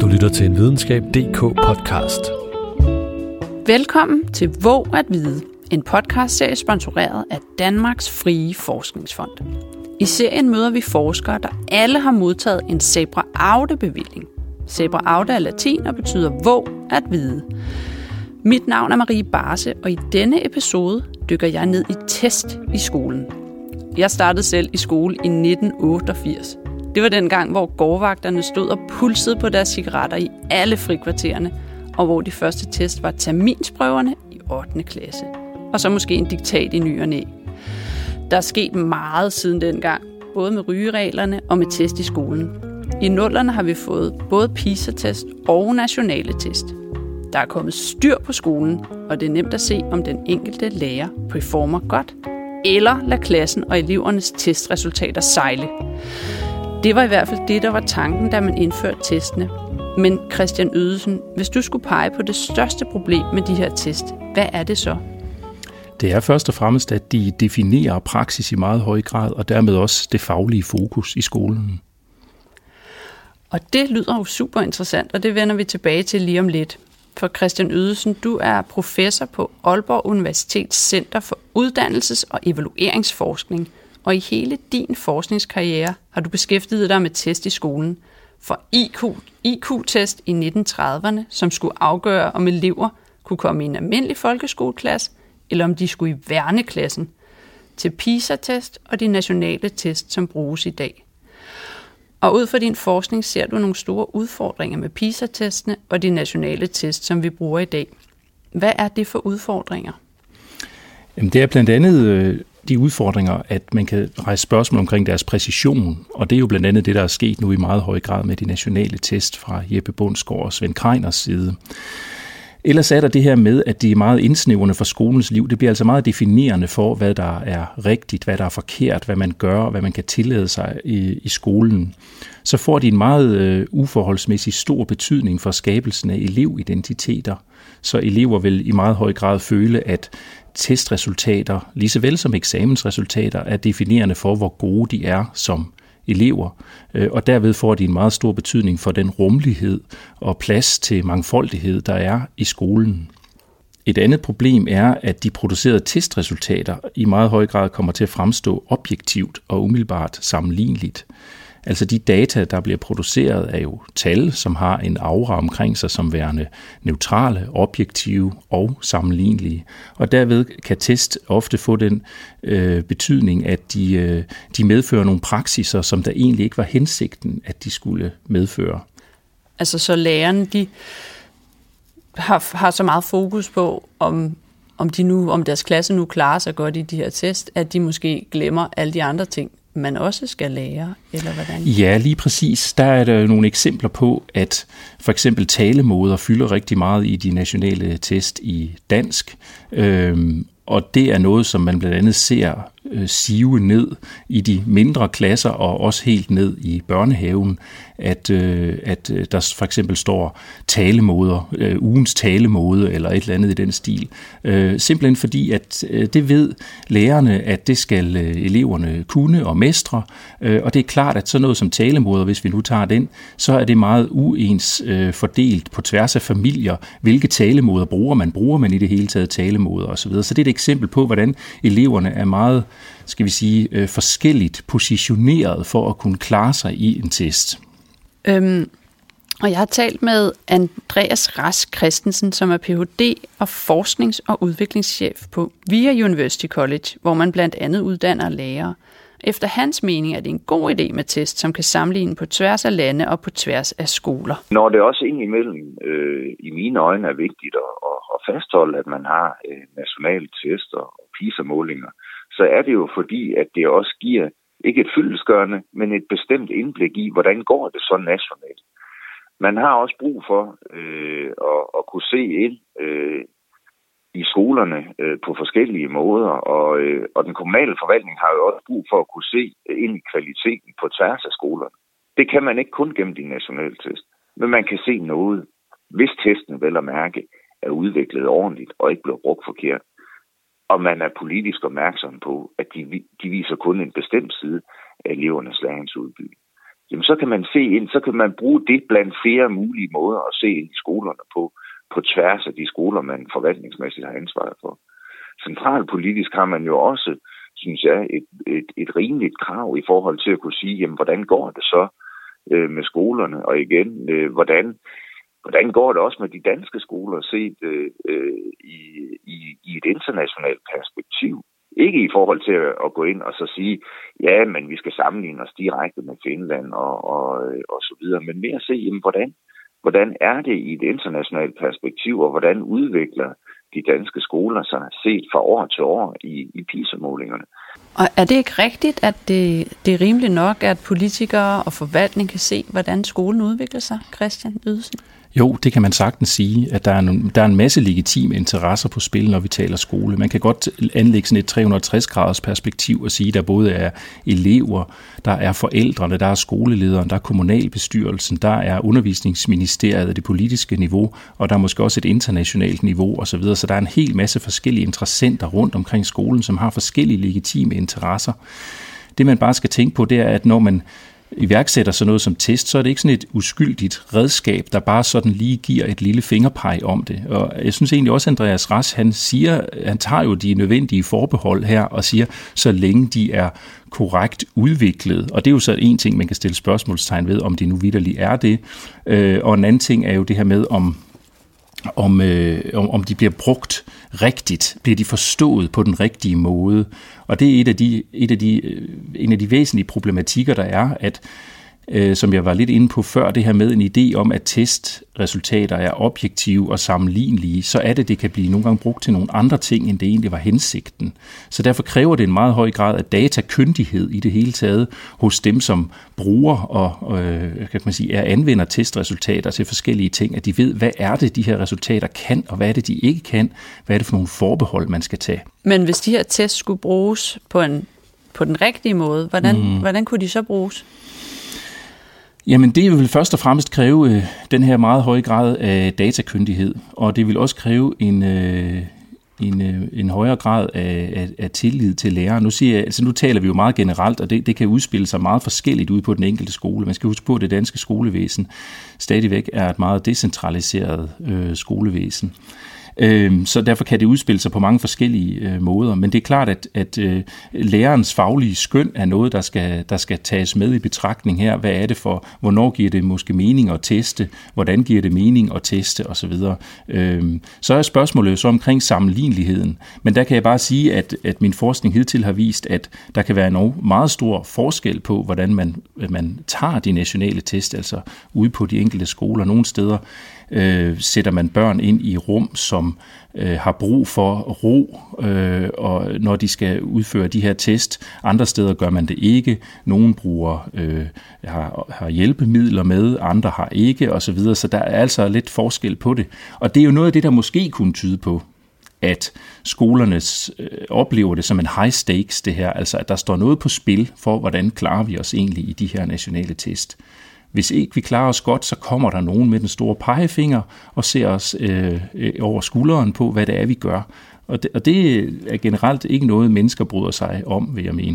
Du lytter til en Videnskab.dk podcast. Velkommen til Våg at vide, en podcastserie sponsoreret af Danmarks Frie Forskningsfond. I serien møder vi forskere, der alle har modtaget en Zebra Aude-bevilling. Zebra Aude er latin og betyder våg at vide. Mit navn er Marie Barse, og i denne episode dykker jeg ned i test i skolen. Jeg startede selv i skole i 1988. Det var den gang, hvor gårdvagterne stod og pulsede på deres cigaretter i alle frikvartererne, og hvor de første test var terminsprøverne i 8. klasse. Og så måske en diktat i ny og næ. Der er sket meget siden dengang, både med rygereglerne og med test i skolen. I 00'erne har vi fået både PISA-test og nationale test. Der er kommet styr på skolen, og det er nemt at se, om den enkelte lærer performer godt, eller lader klassen og elevernes testresultater sejle. Det var i hvert fald det, der var tanken, da man indførte testene. Men Christian Ydesen, hvis du skulle pege på det største problem med de her test, hvad er det så? Det er først og fremmest, at de definerer praksis i meget høj grad, og dermed også det faglige fokus i skolen. Og det lyder jo super interessant, og det vender vi tilbage til lige om lidt. For Christian Ydesen, du er professor på Aalborg Universitets Center for Uddannelses- og Evalueringsforskning, og i hele din forskningskarriere har du beskæftiget dig med test i skolen. For IQ-test i 1930'erne, som skulle afgøre, om elever kunne komme i en almindelig folkeskoleklasse, eller om de skulle i verneklassen, til PISA-test og de nationale test, som bruges i dag. Og ud fra din forskning ser du nogle store udfordringer med PISA-testene og de nationale test, som vi bruger i dag. Hvad er det for udfordringer? Jamen, det er blandt andet de udfordringer, at man kan rejse spørgsmål omkring deres præcision, og det er jo blandt andet det, der er sket nu i meget høj grad med de nationale test fra Jeppe Bundsgaard og Svend Kreiners side. Ellers er der det her med, at de er meget indsnævrende for skolens liv. Det bliver altså meget definerende for, hvad der er rigtigt, hvad der er forkert, hvad man gør, hvad man kan tillade sig i skolen. Så får de en meget uforholdsmæssig stor betydning for skabelsen af elevidentiteter. Så elever vil i meget høj grad føle, at testresultater, lige så vel som eksamensresultater, er definerende for, hvor gode de er som elever, og derved får de en meget stor betydning for den rummelighed og plads til mangfoldighed, der er i skolen. Et andet problem er, at de producerede testresultater i meget høj grad kommer til at fremstå objektivt og umiddelbart sammenligneligt. Altså de data, der bliver produceret, er jo tal, som har en aura omkring sig som værende neutrale, objektive og sammenlignelige. Og derved kan test ofte få den betydning, at de medfører nogle praksiser, som der egentlig ikke var hensigten, at de skulle medføre. Altså så lærerne, de har så meget fokus på, om deres klasse nu klarer sig godt i de her test, at de måske glemmer alle de andre ting, man også skal lære, eller hvordan? Ja, lige præcis. Der er der nogle eksempler på, at for eksempel talemåder fylder rigtig meget i de nationale test i dansk, og det er noget, som man blandt andet ser sive ned i de mindre klasser og også helt ned i børnehaven, at der for eksempel står talemåder, ugens talemåde eller et eller andet i den stil. Simpelthen fordi, at det ved lærerne, at det skal eleverne kunne og mestre, og det er klart, at sådan noget som talemåder, hvis vi nu tager den, så er det meget uens fordelt på tværs af familier, hvilke talemåder bruger man i det hele taget talemåder osv. Så det er et eksempel på, hvordan eleverne er meget, skal vi sige, forskelligt positioneret for at kunne klare sig i en test. Og jeg har talt med Andreas Rask Christensen, som er Ph.D. og forsknings- og udviklingschef på VIA University College, hvor man blandt andet uddanner lærere. Efter hans mening er det en god idé med test, som kan sammenligne på tværs af lande og på tværs af skoler. Når det også indimellem i mine øjne er vigtigt at fastholde, at man har nationale test og PISA-målinger, så er det jo fordi, at det også giver ikke et fyldestgørende, men et bestemt indblik i, hvordan går det så nationalt. Man har også brug for at kunne se ind i skolerne på forskellige måder, og den kommunale forvaltning har jo også brug for at kunne se ind i kvaliteten på tværs af skolerne. Det kan man ikke kun gennem de nationale test, men man kan se noget, hvis testen vel at mærke er udviklet ordentligt og ikke bliver brugt forkert. Og man er politisk opmærksom på, at de viser kun en bestemt side af elevernes læringsudbytte. jamen så kan man se ind, så kan man bruge det blandt flere mulige måder at se ind i skolerne på tværs af de skoler, man forvaltningsmæssigt har ansvaret for. Centralpolitisk har man jo også, synes jeg, et rimeligt krav i forhold til at kunne sige, jamen hvordan går det så med skolerne, og igen, hvordan går det også med de danske skoler set i et internationalt perspektiv? Ikke i forhold til at gå ind og så sige, ja, men vi skal sammenligne os direkte med Finland og så videre, men mere at se, jamen, hvordan er det i et internationalt perspektiv, og hvordan udvikler de danske skoler sig set fra år til år i PISA-målingerne. Og er det ikke rigtigt, at det er rimeligt nok, at politikere og forvaltning kan se, hvordan skolen udvikler sig, Christian Ydesen? Jo, det kan man sagtens sige, at der er en masse legitime interesser på spil, når vi taler skole. Man kan godt anlægge sådan et 360-graders perspektiv og sige, at der både er elever, der er forældrene, der er skolelederen, der er kommunalbestyrelsen, der er undervisningsministeriet, det politiske niveau, og der er måske også et internationalt niveau osv. Så der er en hel masse forskellige interessenter rundt omkring skolen, som har forskellige legitime interesser. Det man bare skal tænke på, det er, at når man iværksætter sådan noget som test, så er det ikke sådan et uskyldigt redskab, der bare sådan lige giver et lille fingerpeg om det. Og jeg synes egentlig også, Andreas Rasch, han tager jo de nødvendige forbehold her og siger, så længe de er korrekt udviklet. Og det er jo så en ting, man kan stille spørgsmålstegn ved, om det nu vitterligt er det. Og en anden ting er jo det her med, om de bliver brugt rigtigt, bliver de forstået på den rigtige måde. Og det er en af de væsentlige problematikker, der er, at som jeg var lidt inde på før, det her med en idé om, at testresultater er objektive og sammenlignelige, så er det kan blive nogle gange brugt til nogle andre ting, end det egentlig var hensigten. Så derfor kræver det en meget høj grad af datakyndighed i det hele taget hos dem, som bruger og kan man sige, anvender testresultater til forskellige ting, at de ved, hvad er det, de her resultater kan, og hvad er det, de ikke kan, hvad er det for nogle forbehold, man skal tage. Men hvis de her tests skulle bruges på den rigtige måde, hvordan kunne de så bruges? Jamen det vil først og fremmest kræve den her meget høje grad af datakyndighed, og det vil også kræve en højere grad af tillid til lærere. Nu taler vi jo meget generelt, og det kan udspille sig meget forskelligt ud på den enkelte skole. Man skal huske på, at det danske skolevæsen stadigvæk er et meget decentraliseret skolevæsen. Så derfor kan det udspille sig på mange forskellige måder. Men det er klart, at lærerens faglige skøn er noget, der skal tages med i betragtning her. Hvad er det for, hvornår giver det måske mening at teste, hvordan giver det mening at teste osv. Så er spørgsmålet jo så omkring sammenligneligheden. Men der kan jeg bare sige, at min forskning hidtil har vist, at der kan være en meget stor forskel på, hvordan man tager de nationale test, altså ude på de enkelte skoler. Nogle steder sætter man børn ind i rum, som har brug for ro, og når de skal udføre de her test. Andre steder gør man det ikke. Nogle har hjælpemidler med, andre har ikke, osv. Så der er altså lidt forskel på det. Og det er jo noget af det, der måske kunne tyde på, at skolerne oplever det som en high stakes, det her. Altså at der står noget på spil for, hvordan klarer vi os egentlig i de her nationale test. Hvis ikke vi klarer os godt, så kommer der nogen med den store pegefinger og ser os over skulderen på, hvad det er, vi gør. Og det er generelt ikke noget, mennesker bryder sig om, vil jeg mene.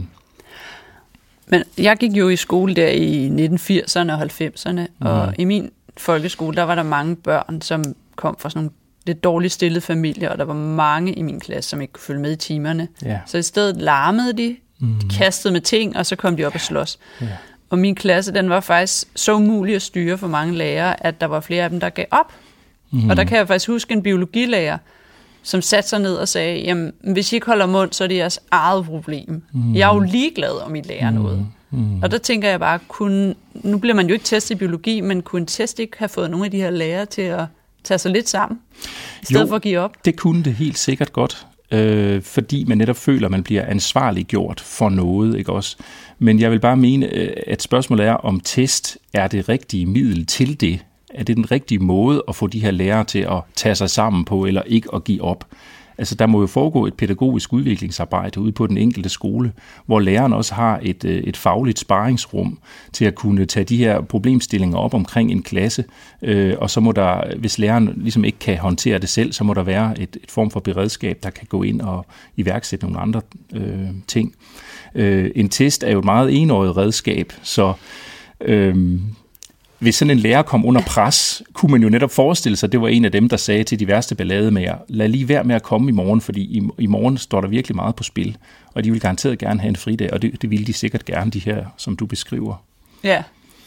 Men jeg gik jo i skole der i 1980'erne og 90'erne, og i min folkeskole, der var der mange børn, som kom fra sådan nogle lidt dårligt stillede familier, og der var mange i min klasse, som ikke kunne følge med i timerne. Ja. Så i stedet larmede de kastede med ting, og så kom de op og slås. Ja. Og min klasse, den var faktisk så umulig at styre for mange lærere, at der var flere af dem, der gav op. Og der kan jeg faktisk huske en biologilærer, som satte sig ned og sagde, jamen, hvis I ikke holder mund, så er det jeres eget problem. Jeg er jo ligeglad, om I lærer noget. Og der tænker jeg bare, nu bliver man jo ikke testet i biologi, men kunne en test ikke have fået nogle af de her lærere til at tage sig lidt sammen, i stedet for at give op? Det kunne det helt sikkert godt. Fordi man netop føler, at man bliver ansvarliggjort for noget, ikke også? Men jeg vil bare mene, at spørgsmålet er, om test er det rigtige middel til det. Er det den rigtige måde at få de her lærere til at tage sig sammen på, eller ikke at give op? Altså, der må jo foregå et pædagogisk udviklingsarbejde ude på den enkelte skole, hvor læreren også har et fagligt sparringsrum til at kunne tage de her problemstillinger op omkring en klasse, og så må der, hvis læreren ligesom ikke kan håndtere det selv, så må der være et form for beredskab, der kan gå ind og iværksætte nogle andre ting. En test er jo et meget enøjet redskab, så Hvis sådan en lærer kom under pres, kunne man jo netop forestille sig, at det var en af dem, der sagde til de værste ballademager, lad lige være med at komme i morgen, fordi i morgen står der virkelig meget på spil, og de vil garanteret gerne have en fridag, og det ville de sikkert gerne, de her, som du beskriver. Ja.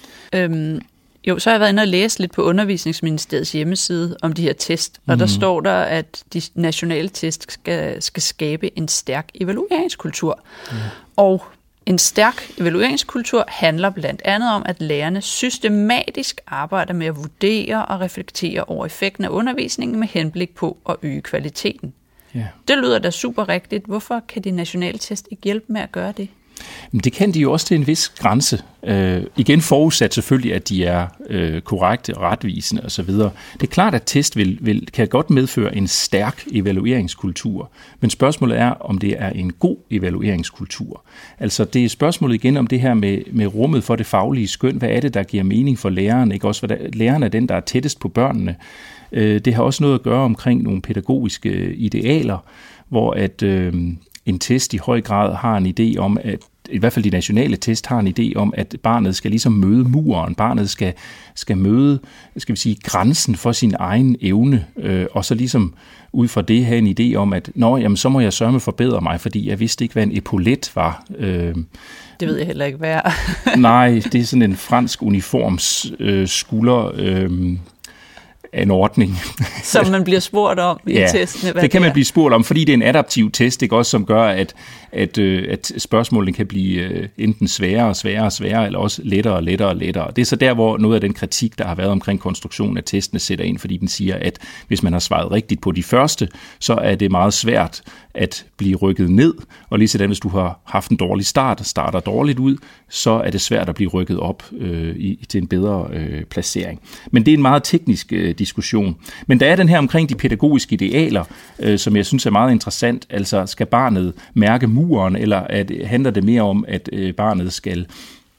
Jo, så har jeg været inde og læse lidt på Undervisningsministeriets hjemmeside om de her test, og der står der, at de nationale test skal skabe en stærk evalueringskultur. Og en stærk evalueringskultur handler blandt andet om, at lærerne systematisk arbejder med at vurdere og reflektere over effekten af undervisningen med henblik på at øge kvaliteten. Ja. Det lyder da super rigtigt. Hvorfor kan de nationale test ikke hjælpe med at gøre det? Det kan de jo også til en vis grænse. Igen forudsat selvfølgelig, at de er korrekte og retvisende osv. Det er klart, at test kan godt medføre en stærk evalueringskultur. Men spørgsmålet er, om det er en god evalueringskultur. Altså det er spørgsmålet igen om det her med rummet for det faglige skøn. Hvad er det, der giver mening for læreren? Ikke? Også læreren er den, der er tættest på børnene. Det har også noget at gøre omkring nogle pædagogiske idealer, hvor at en test i høj grad har en idé om, at i hvert fald de nationale test har en idé om, at barnet skal ligesom møde muren. Barnet skal møde, skal vi sige, grænsen for sin egen evne, og så ligesom ud fra det have en idé om, at jamen, så må jeg sørme forbedre mig, fordi jeg vidste ikke, hvad en epaulet var. Det ved jeg heller ikke, hvad er. Nej, det er sådan en fransk uniforms skulder anordning. Som man bliver spurgt om i testen. Det kan man blive spurgt om, fordi det er en adaptiv test, ikke? Også, som gør, at spørgsmålene kan blive enten sværere og sværere og sværere, eller også lettere og lettere og lettere. Det er så der, hvor noget af den kritik, der har været omkring konstruktionen af testene, sætter ind, fordi den siger, at hvis man har svaret rigtigt på de første, så er det meget svært at blive rykket ned, og lige sådan, hvis du har haft en dårlig start, starter dårligt ud, så er det svært at blive rykket op til en bedre placering. Men det er en meget teknisk diskussion. Men der er den her omkring de pædagogiske idealer, som jeg synes er meget interessant. Altså, skal barnet mærke muren, eller handler det mere om, at barnet skal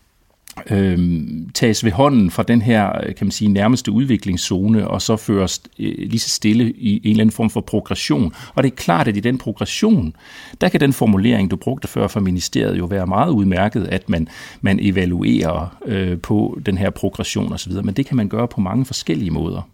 tages ved hånden fra den her, kan man sige, nærmeste udviklingszone, og så føres lige så stille i en eller anden form for progression. Og det er klart, at i den progression, der kan den formulering, du brugte før fra ministeriet, jo være meget udmærket, at man evaluerer på den her progression osv., men det kan man gøre på mange forskellige måder.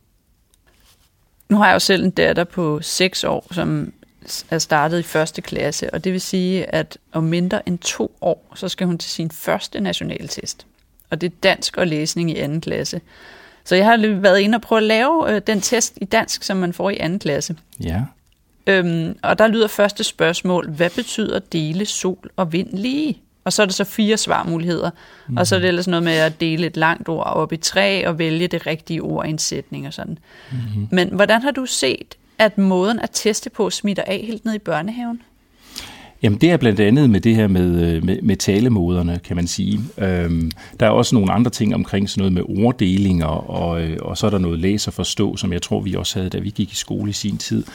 Nu har jeg jo selv en datter på 6 år, som er startet i 1. klasse, og det vil sige, at om mindre end 2 år, så skal hun til sin første nationaltest. Og det er dansk og læsning i 2. klasse. Så jeg har været inde og prøve at lave den test i dansk, som man får i 2. klasse. Ja. Og der lyder første spørgsmål, hvad betyder dele sol og vind lige? Og så er der så 4 svarmuligheder. Mm-hmm. Og så er det ellers noget med at dele et langt ord op i 3 og vælge det rigtige ord i en sætning og sådan. Mm-hmm. Men hvordan har du set, at måden at teste på smitter af helt ned i børnehaven? Jamen det er blandt andet med det her med talemåderne, kan man sige. Der er også nogle andre ting omkring sådan noget med orddelinger, og så er der noget læs og forstå, som jeg tror, vi også havde, da vi gik i skole i sin tid.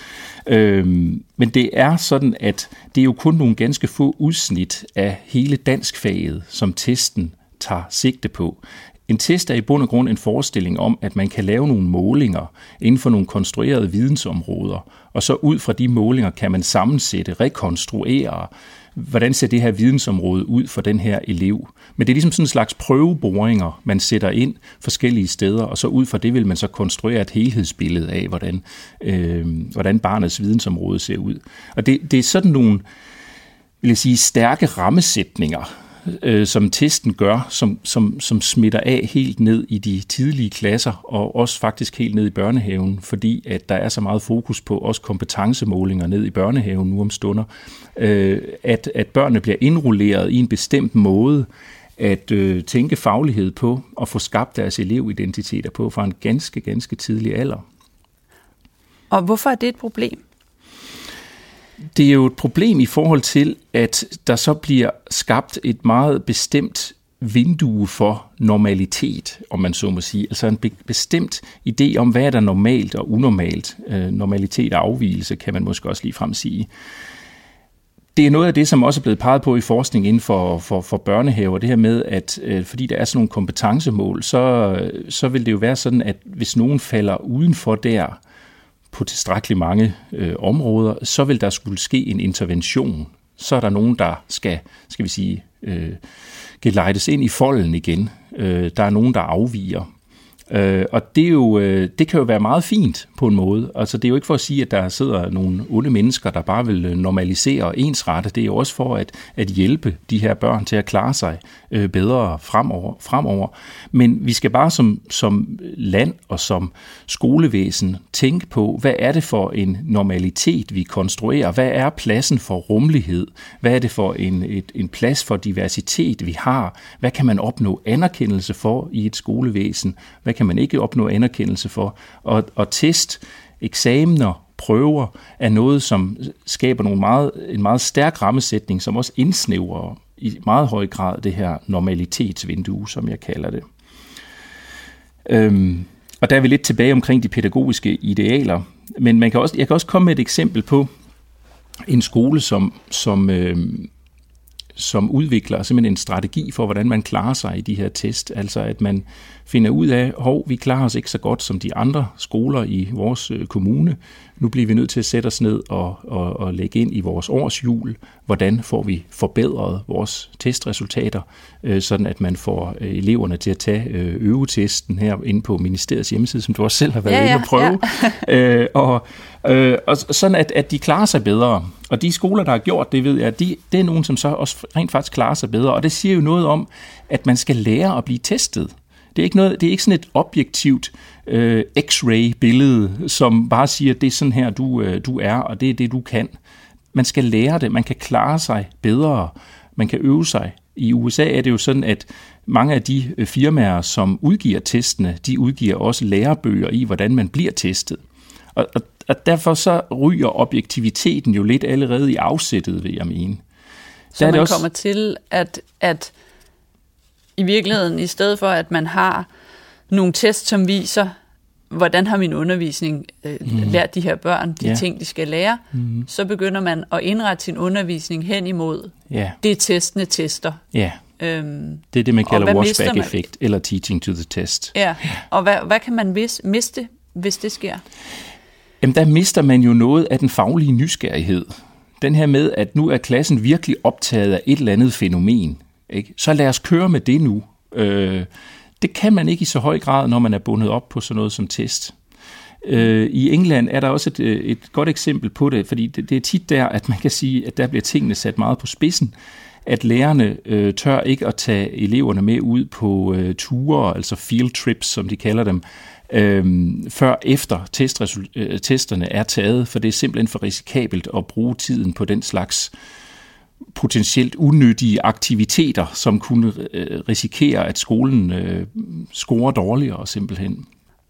Men det er sådan, at det er jo kun nogle ganske få udsnit af hele danskfaget, som testen tager sigte på. En test er i bund og grund en forestilling om, at man kan lave nogle målinger inden for nogle konstruerede vidensområder, og så ud fra de målinger kan man sammensætte, rekonstruere, hvordan ser det her vidensområde ud for den her elev. Men det er ligesom sådan en slags prøveboringer, man sætter ind forskellige steder, og så ud fra det vil man så konstruere et helhedsbillede af, hvordan barnets vidensområde ser ud. Og det er sådan nogle, vil jeg sige, stærke rammesætninger, som testen gør, som smitter af helt ned i de tidlige klasser, og også faktisk helt ned i børnehaven, fordi at der er så meget fokus på også kompetencemålinger ned i børnehaven nu om stunder, at børnene bliver indrulleret i en bestemt måde at tænke faglighed på, og få skabt deres elevidentiteter på fra en ganske, ganske tidlig alder. Og hvorfor er det et problem? Det er jo et problem i forhold til, at der så bliver skabt et meget bestemt vindue for normalitet, om man så må sige. Altså en bestemt idé om, hvad er der normalt og unormalt. Normalitet og afvigelse, kan man måske også ligefrem sige. Det er noget af det, som også er blevet peget på i forskning inden for børnehaver. Det her med, at fordi der er sådan nogle kompetencemål, så vil det jo være sådan, at hvis nogen falder udenfor der, på tilstrækkeligt mange områder, så vil der skulle ske en intervention. Så er der nogen, der skal vi sige, gelejdes ind i folden igen. Der er nogen, der afviger. Og det kan jo være meget fint på en måde. Altså, det er jo ikke for at sige, at der sidder nogle onde mennesker, der bare vil normalisere og ensrette. Det er jo også for at hjælpe de her børn til at klare sig bedre fremover. Men vi skal bare som land og som skolevæsen tænke på, hvad er det for en normalitet, vi konstruerer? Hvad er pladsen for rummelighed? Hvad er det for en plads for diversitet, vi har? Hvad kan man opnå anerkendelse for i et skolevæsen? Hvad kan man ikke opnå anerkendelse for? Og test, eksamener, prøver er noget, som skaber en meget stærk rammesætning, som også indsnævrer i meget høj grad det her normalitetsvindue, som jeg kalder det. Og der er vi lidt tilbage omkring de pædagogiske idealer, men jeg kan også komme med et eksempel på en skole, som udvikler simpelthen en strategi for, hvordan man klarer sig i de her test. Altså at man finder ud af, vi klarer os ikke så godt som de andre skoler i vores kommune. Nu bliver vi nødt til at sætte os ned og lægge ind i vores årshjul, hvordan får vi forbedret vores testresultater, sådan at man får eleverne til at tage øvetesten her inde på ministeriets hjemmeside, som du også selv har været inde og prøve. Ja. Og sådan at de klarer sig bedre. Og de skoler, der har gjort det, ved jeg, det er nogen, som så også rent faktisk klarer sig bedre. Og det siger jo noget om, at man skal lære at blive testet. Det er ikke sådan et objektivt x-ray-billede, som bare siger, at det er sådan her, du er, og det er det, du kan. Man skal lære det, man kan klare sig bedre, man kan øve sig. I USA er det jo sådan, at mange af de firmaer, som udgiver testene, de udgiver også lærebøger i, hvordan man bliver testet. Og derfor så ryger objektiviteten jo lidt allerede i afsættet, vil jeg mene. Så man kommer til, at i virkeligheden, i stedet for at man har nogle test, som viser, hvordan har min undervisning lært de her børn, de ting, de skal lære, så begynder man at indrette sin undervisning hen imod det testene tester. Ja, det er det, man kalder washback-effekt, eller teaching to the test. Ja, og hvad kan man miste, hvis det sker? Jamen, der mister man jo noget af den faglige nysgerrighed. Den her med, at nu er klassen virkelig optaget af et eller andet fænomen. Ikke? Så lad os køre med det nu. Det kan man ikke i så høj grad, når man er bundet op på sådan noget som test. I England er der også et godt eksempel på det, fordi det er tit der, at man kan sige, at der bliver tingene sat meget på spidsen, at lærerne tør ikke at tage eleverne med ud på ture, altså field trips, som de kalder dem, før efter testerne er taget, for det er simpelthen for risikabelt at bruge tiden på den slags potentielt unyttige aktiviteter, som kunne risikere, at skolen scorer dårligere simpelthen.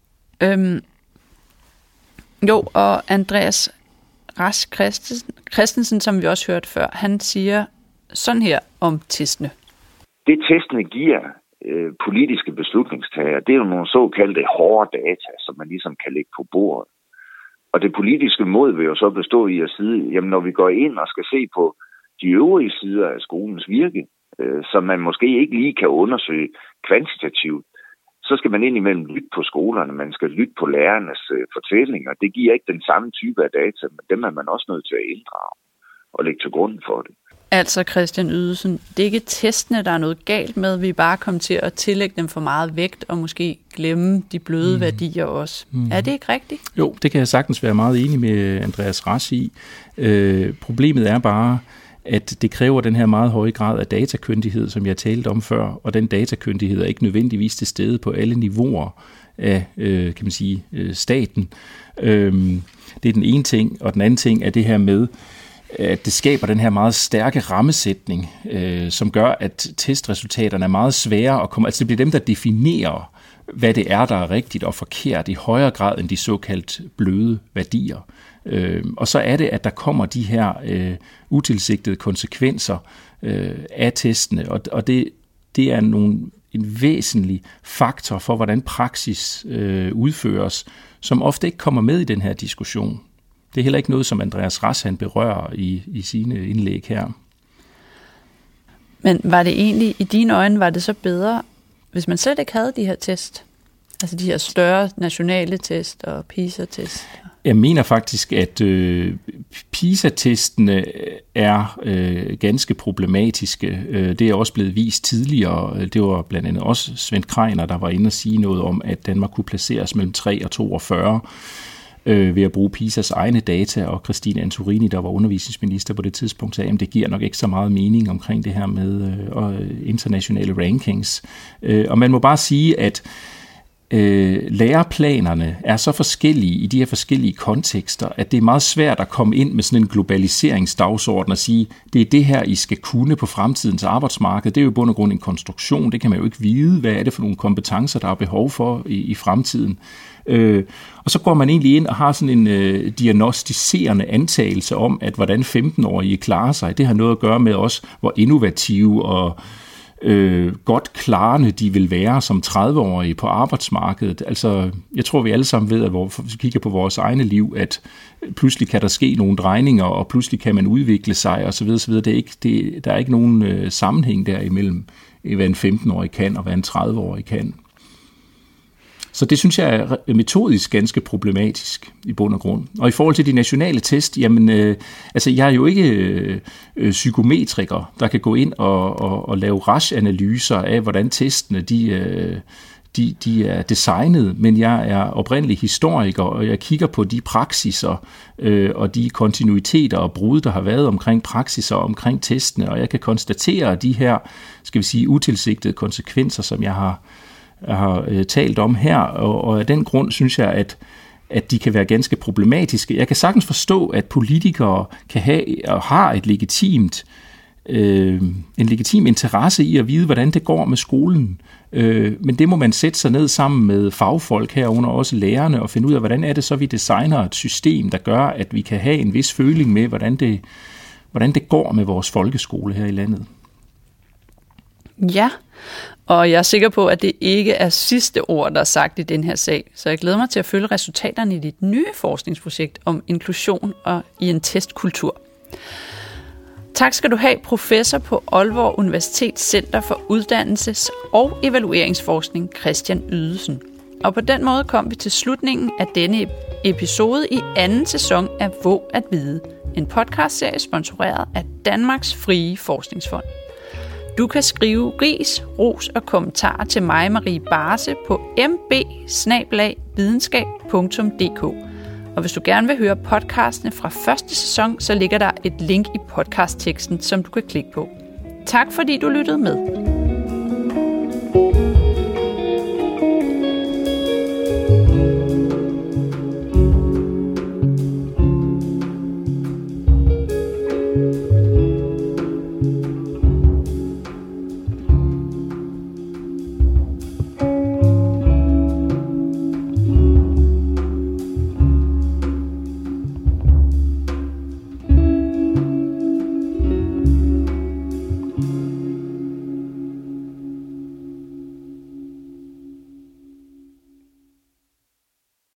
Og Andreas Rask Christensen, som vi også hørte før, han siger sådan her om testene. Det testene giver politiske beslutningstagere, det er jo nogle såkaldte hårde data, som man ligesom kan lægge på bordet. Og det politiske mod vil jo så bestå i at sige, jamen når vi går ind og skal se på de øvrige sider af skolens virke, som man måske ikke lige kan undersøge kvantitativt, så skal man indimellem lytte på skolerne, man skal lytte på lærernes fortællinger. Det giver ikke den samme type af data, men dem er man også nødt til at inddrage og lægge til grund for det. Altså Christian Ydesen, det er ikke testene, der er noget galt med, vi bare kommer til at tillægge dem for meget vægt og måske glemme de bløde værdier også. Er det ikke rigtigt? Jo, det kan jeg sagtens være meget enig med Andreas Rasch i. Problemet er bare, at det kræver den her meget høje grad af datakyndighed, som jeg talte om før, og den datakyndighed er ikke nødvendigvis til stede på alle niveauer af, kan man sige, staten. Det er den ene ting, og den anden ting er det her med, at det skaber den her meget stærke rammesætning, som gør, at testresultaterne er meget svære at komme. Altså det bliver dem, der definerer, hvad det er, der er rigtigt og forkert i højere grad end de såkaldt bløde værdier. Og så er det, at der kommer de her utilsigtede konsekvenser af testene, og det er en væsentlig faktor for, hvordan praksis udføres, som ofte ikke kommer med i den her diskussion. Det er heller ikke noget, som Andreas Rasch han berører i sine indlæg her. Men var det egentlig, i dine øjne, var det så bedre, hvis man slet ikke havde de her test? Altså de her større nationale test og PISA-test? Jeg mener faktisk, at PISA-testene er ganske problematiske. Det er også blevet vist tidligere. Det var blandt andet også Svend Kreiner, der var inde og sige noget om, at Danmark kunne placeres mellem 3 og 42 ved at bruge PISAs egne data, og Christine Antorini, der var undervisningsminister på det tidspunkt, sagde, at det giver nok ikke så meget mening omkring det her med internationale rankings. Og man må bare sige, at læreplanerne er så forskellige i de her forskellige kontekster, at det er meget svært at komme ind med sådan en globaliseringsdagsorden og sige, det er det her, I skal kunne på fremtidens arbejdsmarked. Det er jo i bund og grund en konstruktion. Det kan man jo ikke vide, hvad er det for nogle kompetencer, der er behov for i fremtiden. Og så går man egentlig ind og har sådan en diagnostiserende antagelse om, at hvordan 15-årige klarer sig, det har noget at gøre med også, hvor innovative og godt klarende de vil være som 30-årige på arbejdsmarkedet. Altså, jeg tror, vi alle sammen ved, at hvis vi kigger på vores egne liv, at pludselig kan der ske nogle drejninger, og pludselig kan man udvikle sig, og så videre, så videre. Der er ikke nogen sammenhæng derimellem, hvad en 15-årig kan, og hvad en 30-årig kan. Så det synes jeg er metodisk ganske problematisk i bund og grund. Og i forhold til de nationale test, jamen, altså jeg er jo ikke psykometriker, der kan gå ind og lave RASH-analyser af, hvordan testene de er designet, men jeg er oprindelig historiker, og jeg kigger på de praksiser og de kontinuiteter og brud, der har været omkring praksiser og omkring testene, og jeg kan konstatere de her, skal vi sige, utilsigtede konsekvenser, som jeg har talt om her, og af den grund synes jeg, at de kan være ganske problematiske. Jeg kan sagtens forstå, at politikere kan have og har en legitim interesse i at vide, hvordan det går med skolen. Men det må man sætte sig ned sammen med fagfolk herunder, også lærerne, og finde ud af, hvordan er det så, vi designer et system, der gør, at vi kan have en vis føling med, hvordan det går med vores folkeskole her i landet. Ja, og jeg er sikker på, at det ikke er sidste ord, der er sagt i den her sag. Så jeg glæder mig til at følge resultaterne i dit nye forskningsprojekt om inklusion og i en testkultur. Tak skal du have, professor på Aalborg Universitets Center for Uddannelses- og Evalueringsforskning, Christian Ydesen. Og på den måde kom vi til slutningen af denne episode i anden sæson af Våg at vide, en podcastserie sponsoreret af Danmarks Frie Forskningsfond. Du kan skrive ris, ros og kommentarer til mig, Marie Barse, på mb@videnskab.dk. Og hvis du gerne vil høre podcastene fra første sæson, så ligger der et link i podcastteksten, som du kan klikke på. Tak fordi du lyttede med.